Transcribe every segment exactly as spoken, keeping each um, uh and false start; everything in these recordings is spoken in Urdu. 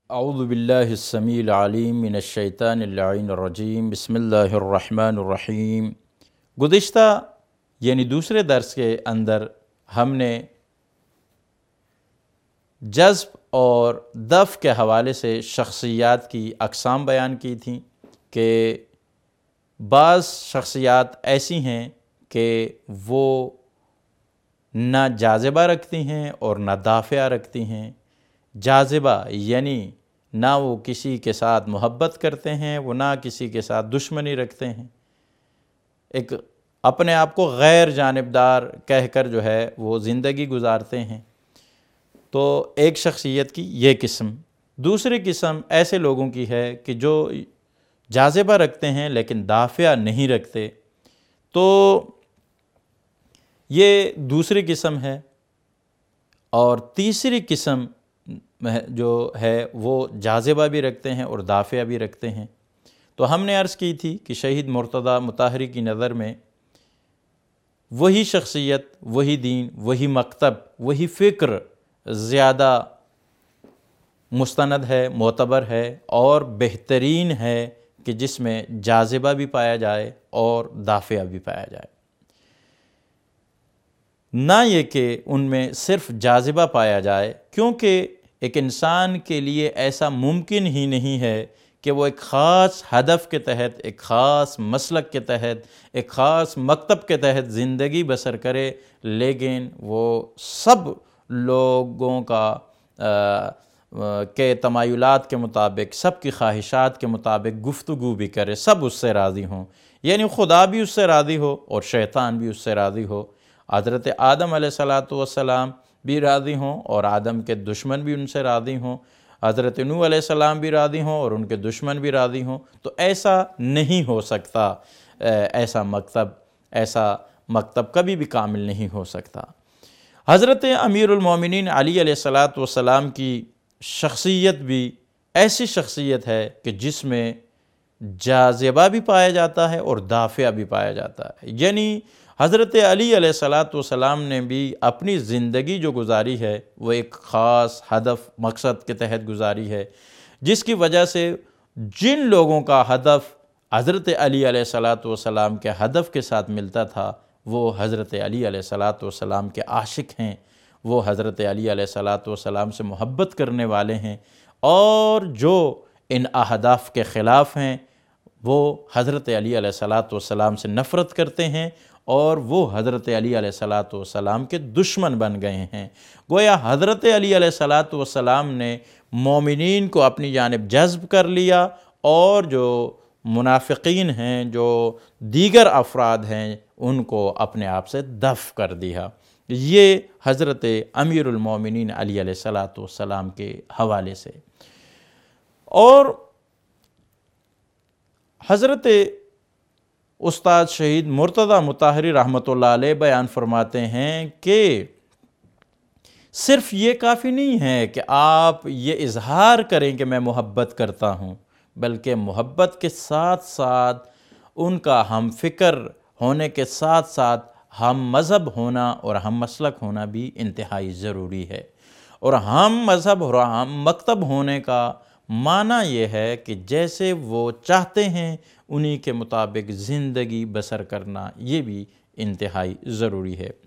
اعوذ باللہ السمیع العلیم من الشیطان اللعین الرجیم، بسم اللہ الرحمن الرحیم۔ گزشتہ یعنی دوسرے درس کے اندر ہم نے جذب اور دفع کے حوالے سے شخصیات کی اقسام بیان کی تھیں کہ بعض شخصیات ایسی ہیں کہ وہ نہ جاذبہ رکھتی ہیں اور نہ دافعہ رکھتی ہیں۔ جاذبہ یعنی نہ وہ کسی کے ساتھ محبت کرتے ہیں، وہ نہ کسی کے ساتھ دشمنی رکھتے ہیں، ایک اپنے آپ کو غیر جانبدار کہہ کر جو ہے وہ زندگی گزارتے ہیں۔ تو ایک شخصیت کی یہ قسم۔ دوسری قسم ایسے لوگوں کی ہے کہ جو جاذبہ رکھتے ہیں لیکن دافعہ نہیں رکھتے، تو یہ دوسری قسم ہے۔ اور تیسری قسم جو ہے وہ جاذبہ بھی رکھتے ہیں اور دافعہ بھی رکھتے ہیں۔ تو ہم نے عرض کی تھی کہ شہید مرتضیٰ مطہری کی نظر میں وہی شخصیت، وہی دین، وہی مکتب، وہی فکر زیادہ مستند ہے، معتبر ہے اور بہترین ہے کہ جس میں جاذبہ بھی پایا جائے اور دافعہ بھی پایا جائے، نہ یہ کہ ان میں صرف جاذبہ پایا جائے، کیونکہ ایک انسان کے لیے ایسا ممکن ہی نہیں ہے کہ وہ ایک خاص ہدف کے تحت، ایک خاص مسلک کے تحت، ایک خاص مکتب کے تحت زندگی بسر کرے، لیکن وہ سب لوگوں کا کے تمایلات کے مطابق، سب کی خواہشات کے مطابق گفتگو بھی کرے، سب اس سے راضی ہوں، یعنی خدا بھی اس سے راضی ہو اور شیطان بھی اس سے راضی ہو، حضرت آدم علیہ السلام بھی راضی ہوں اور آدم کے دشمن بھی ان سے راضی ہوں، حضرت نوح علیہ السلام بھی راضی ہوں اور ان کے دشمن بھی راضی ہوں۔ تو ایسا نہیں ہو سکتا، ایسا مکتب ایسا مکتب کبھی بھی کامل نہیں ہو سکتا۔ حضرت امیر المومنین علی علیہ السلام کی شخصیت بھی ایسی شخصیت ہے کہ جس میں جاذبہ بھی پایا جاتا ہے اور دافعہ بھی پایا جاتا ہے، یعنی حضرت علی علیہ السلام نے بھی اپنی زندگی جو گزاری ہے وہ ایک خاص ہدف، مقصد کے تحت گزاری ہے، جس کی وجہ سے جن لوگوں کا ہدف حضرت علی علیہ السلام کے ہدف کے ساتھ ملتا تھا، وہ حضرت علی علیہ السلام کے عاشق ہیں، وہ حضرت علی علیہ السلام سے محبت کرنے والے ہیں، اور جو ان اہداف کے خلاف ہیں وہ حضرت علی علیہ السلام سے نفرت کرتے ہیں اور وہ حضرت علی علیہ السلام کے دشمن بن گئے ہیں۔ گویا حضرت علی علیہ السلام نے مومنین کو اپنی جانب جذب کر لیا، اور جو منافقین ہیں، جو دیگر افراد ہیں، ان کو اپنے آپ سے دفع کر دیا۔ یہ حضرت امیر المومنین علی علیہ السلام کے حوالے سے۔ اور حضرت استاد شہید مرتضیٰ مطہری رحمۃ اللہ علیہ بیان فرماتے ہیں کہ صرف یہ کافی نہیں ہے کہ آپ یہ اظہار کریں کہ میں محبت کرتا ہوں، بلکہ محبت کے ساتھ ساتھ ان کا ہم فکر ہونے کے ساتھ ساتھ ہم مذہب ہونا اور ہم مسلک ہونا بھی انتہائی ضروری ہے۔ اور ہم مذہب اور ہم مکتب ہونے کا معنی یہ ہے کہ جیسے وہ چاہتے ہیں انہی کے مطابق زندگی بسر کرنا، یہ بھی انتہائی ضروری ہے۔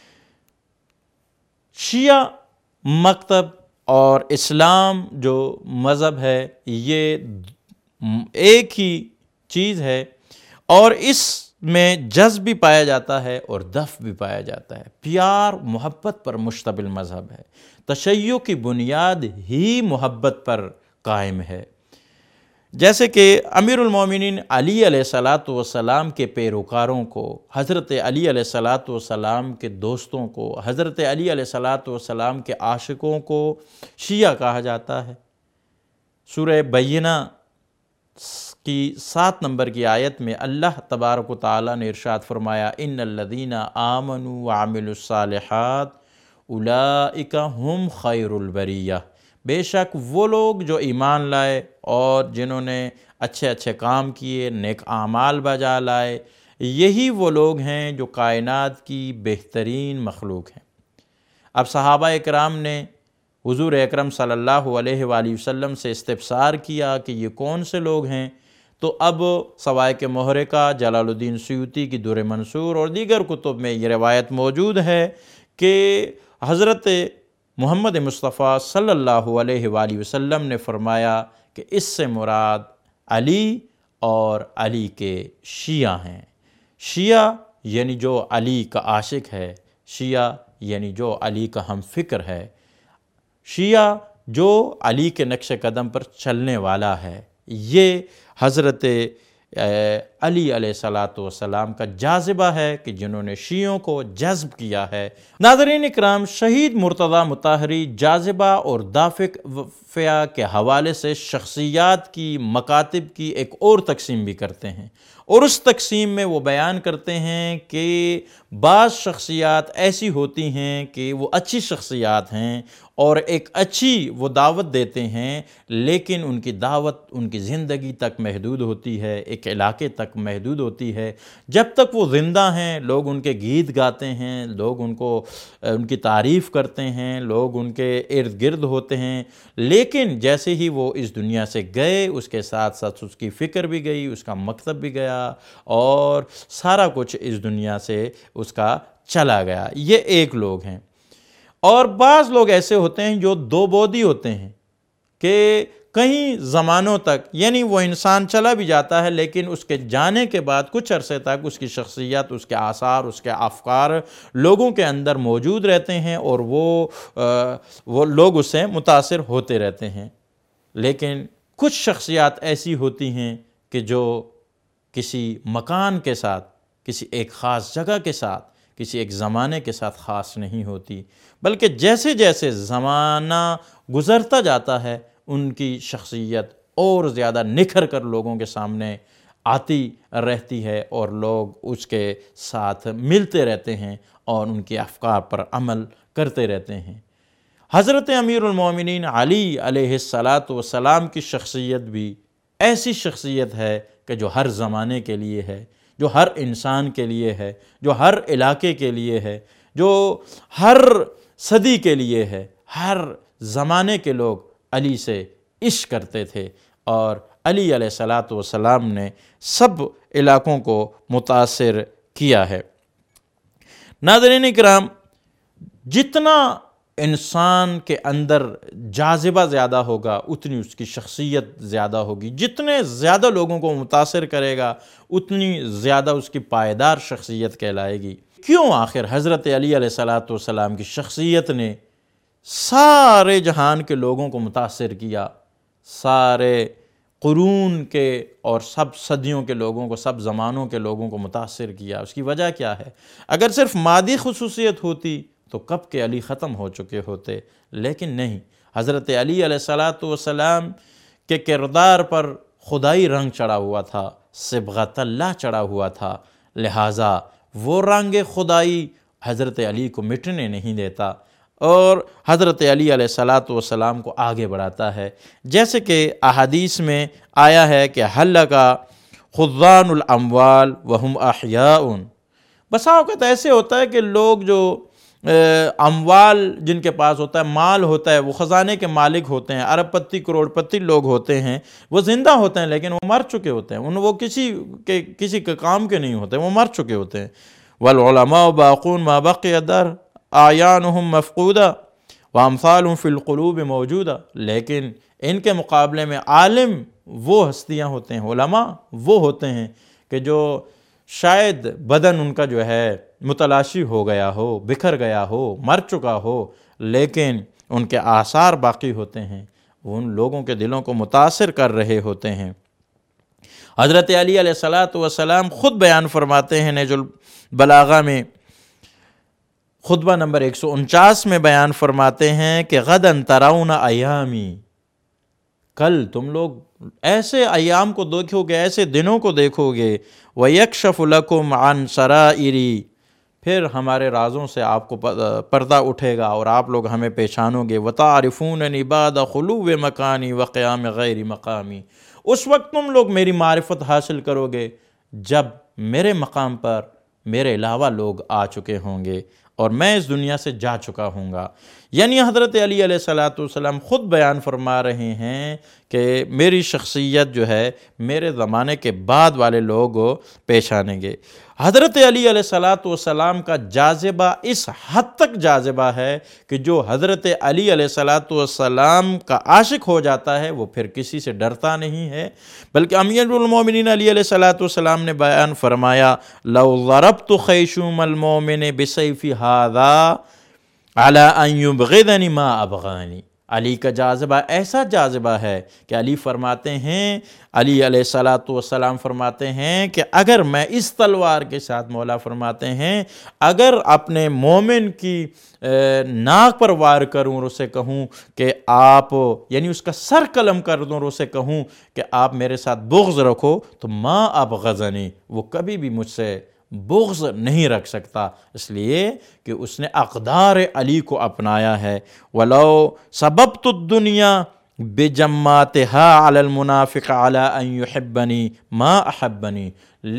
شیعہ مکتب اور اسلام جو مذہب ہے یہ ایک ہی چیز ہے، اور اس میں جذب بھی پایا جاتا ہے اور دفع بھی پایا جاتا ہے۔ پیار محبت پر مشتمل مذہب ہے، تشیع کی بنیاد ہی محبت پر قائم ہے۔ جیسے کہ امیر المومنین علی علیہ السلام کے پیروکاروں کو، حضرت علی علیہ السلام کے دوستوں کو، حضرت علی علیہ السلام کے عاشقوں کو شیعہ کہا جاتا ہے۔ سورہ بینہ کی سات نمبر کی آیت میں اللہ تبارک و تعالیٰ نے ارشاد فرمایا، ان الذین آمنوا وعملوا الصالحات اولئک ھم خیر البریہ، بے شک وہ لوگ جو ایمان لائے اور جنہوں نے اچھے اچھے کام کیے، نیک اعمال بجا لائے، یہی وہ لوگ ہیں جو کائنات کی بہترین مخلوق ہیں۔ اب صحابہ اکرام نے حضور اکرم صلی اللہ علیہ وآلہ وسلم سے استفسار کیا کہ یہ کون سے لوگ ہیں، تو اب سوائے محرقہ، جلال الدین سیوطی کی در منصور اور دیگر کتب میں یہ روایت موجود ہے کہ حضرت محمد مصطفیٰ صلی اللہ علیہ وآلہ وسلم نے فرمایا کہ اس سے مراد علی اور علی کے شیعہ ہیں۔ شیعہ یعنی جو علی کا عاشق ہے، شیعہ یعنی جو علی کا ہم فکر ہے، شیعہ جو علی کے نقش قدم پر چلنے والا ہے۔ یہ حضرت علی علیہ الصلاۃ والسلام کا جاذبہ ہے کہ جنہوں نے شیعوں کو جذب کیا ہے۔ ناظرین اکرام، شہید مرتضیٰ مطہری جاذبہ اور دافع کے حوالے سے شخصیات کی مکاتب کی ایک اور تقسیم بھی کرتے ہیں، اور اس تقسیم میں وہ بیان کرتے ہیں کہ بعض شخصیات ایسی ہوتی ہیں کہ وہ اچھی شخصیات ہیں اور ایک اچھی وہ دعوت دیتے ہیں، لیکن ان کی دعوت ان کی زندگی تک محدود ہوتی ہے، ایک علاقے تک محدود ہوتی ہے۔ جب تک وہ زندہ ہیں لوگ ان کے گیت گاتے ہیں، لوگ ان کو ان کی تعریف کرتے ہیں، لوگ ان کے ارد گرد ہوتے ہیں، لیکن جیسے ہی وہ اس دنیا سے گئے اس کے ساتھ ساتھ اس کی فکر بھی گئی، اس کا مکتب بھی گیا اور سارا کچھ اس دنیا سے اس کا چلا گیا۔ یہ ایک لوگ ہیں۔ اور بعض لوگ ایسے ہوتے ہیں جو دو بعدی ہوتے ہیں کہ کئی زمانوں تک، یعنی وہ انسان چلا بھی جاتا ہے لیکن اس کے جانے کے بعد کچھ عرصے تک اس کی شخصیت، اس کے آثار، اس کے افکار لوگوں کے اندر موجود رہتے ہیں اور وہ وہ لوگ اس سے متاثر ہوتے رہتے ہیں۔ لیکن کچھ شخصیات ایسی ہوتی ہیں کہ جو کسی مکان کے ساتھ، کسی ایک خاص جگہ کے ساتھ، کسی ایک زمانے کے ساتھ خاص نہیں ہوتی، بلکہ جیسے جیسے زمانہ گزرتا جاتا ہے ان کی شخصیت اور زیادہ نکھر کر لوگوں کے سامنے آتی رہتی ہے اور لوگ اس کے ساتھ ملتے رہتے ہیں اور ان کے افکار پر عمل کرتے رہتے ہیں۔ حضرت امیر المومنین علی علیہ الصلاۃ والسلام کی شخصیت بھی ایسی شخصیت ہے کہ جو ہر زمانے کے لیے ہے، جو ہر انسان کے لیے ہے، جو ہر علاقے کے لیے ہے، جو ہر صدی کے لیے ہے۔ ہر زمانے کے لوگ علی سے عشق کرتے تھے اور علی علیہ الصلاۃ والسلام نے سب علاقوں کو متاثر کیا ہے۔ ناظرین اکرام، جتنا انسان کے اندر جاذبہ زیادہ ہوگا اتنی اس کی شخصیت زیادہ ہوگی، جتنے زیادہ لوگوں کو متاثر کرے گا اتنی زیادہ اس کی پائیدار شخصیت کہلائے گی۔ کیوں آخر حضرت علی علیہ الصلاۃ والسلام کی شخصیت نے سارے جہان کے لوگوں کو متاثر کیا، سارے قرون کے اور سب صدیوں کے لوگوں کو، سب زمانوں کے لوگوں کو متاثر کیا؟ اس کی وجہ کیا ہے؟ اگر صرف مادی خصوصیت ہوتی تو کب کے علی ختم ہو چکے ہوتے، لیکن نہیں، حضرت علی علیہ الصلاۃ والسلام کے کردار پر خدائی رنگ چڑھا ہوا تھا، صبغت اللہ چڑھا ہوا تھا، لہٰذا وہ رنگ خدائی حضرت علی کو مٹنے نہیں دیتا اور حضرت علی علیہ الصلاۃ والسلام کو آگے بڑھاتا ہے۔ جیسے کہ احادیث میں آیا ہے کہ حلق خضان الاموال وہم احیاء، بسا اوقات ایسے ہوتا ہے کہ لوگ جو اموال جن کے پاس ہوتا ہے، مال ہوتا ہے، وہ خزانے کے مالک ہوتے ہیں، ارب پتی کروڑ پتی لوگ ہوتے ہیں، وہ زندہ ہوتے ہیں لیکن وہ مر چکے ہوتے ہیں، ان وہ کسی کے کسی کے کام کے نہیں ہوتے، وہ مر چکے ہوتے ہیں۔ والعلماء باقون ما بقی در اعیانہم مفقودہ وامثالہم فی القلوب موجودہ، لیکن ان کے مقابلے میں عالم وہ ہستیاں ہوتے ہیں، علماء وہ ہوتے ہیں کہ جو شاید بدن ان کا جو ہے متلاشی ہو گیا ہو، بکھر گیا ہو، مر چکا ہو، لیکن ان کے آثار باقی ہوتے ہیں، وہ ان لوگوں کے دلوں کو متاثر کر رہے ہوتے ہیں۔ حضرت علی علیہ الصلاۃ والسلام خود بیان فرماتے ہیں نہج البلاغہ میں، خطبہ نمبر ایک سو انچاس میں بیان فرماتے ہیں کہ غداً ترون ایامی، کل تم لوگ ایسے ایام کو دیکھو گے، ایسے دنوں کو دیکھو گے، وَيَكْشَفُ لَكُمْ عَنْ سَرَائِرِ، پھر ہمارے رازوں سے آپ کو پردہ اٹھے گا اور آپ لوگ ہمیں پہچانو گے، وَتَعْرِفُونَنِي بَعْدَ خُلُوِّ مَكَانِي وَقِيَامِ غَيْرِ مَقَامِ، اس وقت تم لوگ میری معرفت حاصل کرو گے جب میرے مقام پر میرے علاوہ لوگ آ چکے ہوں گے اور میں اس دنیا سے جا چکا ہوں گا۔ یعنی حضرت علی علیہ الصلوۃ والسلام خود بیان فرما رہے ہیں کہ میری شخصیت جو ہے میرے زمانے کے بعد والے لوگ پیش آنے گے۔ حضرت علی علیہ الصلوۃ والسلام کا جاذبہ اس حد تک جاذبہ ہے کہ جو حضرت علی علیہ الصلوۃ والسلام کا عاشق ہو جاتا ہے وہ پھر کسی سے ڈرتا نہیں ہے، بلکہ امیر المومنین علی علیہ الصلوۃ والسلام نے بیان فرمایا لو ضربت خیشوم المومن بسیفی ھذا علی ان یبغضنی ما ابغانی۔ علی کا جاذبہ ایسا جاذبہ ہے کہ علی فرماتے ہیں، علی علیہ الصلوۃ والسلام فرماتے ہیں کہ اگر میں اس تلوار کے ساتھ، مولا فرماتے ہیں اگر اپنے مومن کی ناک پر وار کروں اور اسے کہوں کہ آپ، یعنی اس کا سر قلم کر دوں اور اسے کہوں کہ آپ میرے ساتھ بغض رکھو، تو ما ابغضنی، وہ کبھی بھی مجھ سے بغض نہیں رکھ سکتا، اس لیے کہ اس نے اقدار علی کو اپنایا ہے۔ وَلَوْ سَبَبْتُ الدُّنْيَا بِجَمَّاتِهَا عَلَى الْمُنَافِقِ عَلَىٰ أَنْ يُحِبَّنِي مَا أَحَبَّنِي،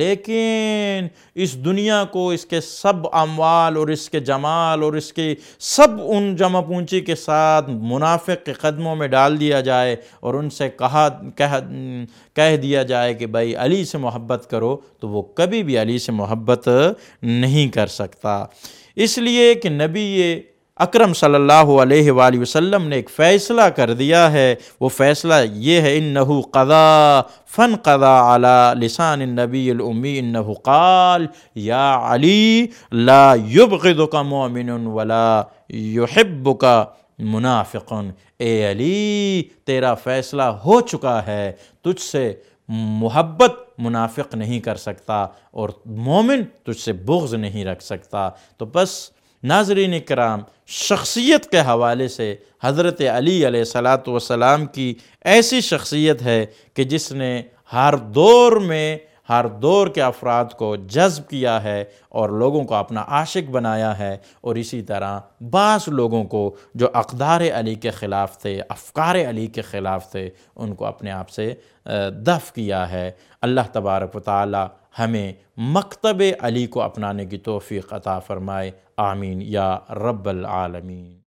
لیکن اس دنیا کو، اس کے سب اموال اور اس کے جمال اور اس کی سب ان جمع پونچی کے ساتھ منافق کے قدموں میں ڈال دیا جائے اور ان سے کہا کہہ کہہ دیا جائے کہ بھائی علی سے محبت کرو، تو وہ کبھی بھی علی سے محبت نہیں کر سکتا۔ اس لیے کہ نبی اکرم صلی اللہ علیہ وآلہ وسلم نے ایک فیصلہ کر دیا ہے، وہ فیصلہ یہ ہے انہو قضا فانقضا علی لسان النبی الامی انہو قال یا علی لا یبغضک مومن ولا یحبک منافق۔ اے علی تیرا فیصلہ ہو چکا ہے، تجھ سے محبت منافق نہیں کر سکتا اور مومن تجھ سے بغض نہیں رکھ سکتا۔ تو بس ناظرین کرام، شخصیت کے حوالے سے حضرت علی علیہ الصلوۃ والسلام کی ایسی شخصیت ہے کہ جس نے ہر دور میں ہر دور کے افراد کو جذب کیا ہے اور لوگوں کو اپنا عاشق بنایا ہے، اور اسی طرح بعض لوگوں کو جو اقدار علی کے خلاف تھے، افکار علی کے خلاف تھے، ان کو اپنے آپ سے دفع کیا ہے۔ اللہ تبارک و تعالی ہمیں مکتب علی کو اپنانے کی توفیق عطا فرمائے، آمین یا رب العالمین۔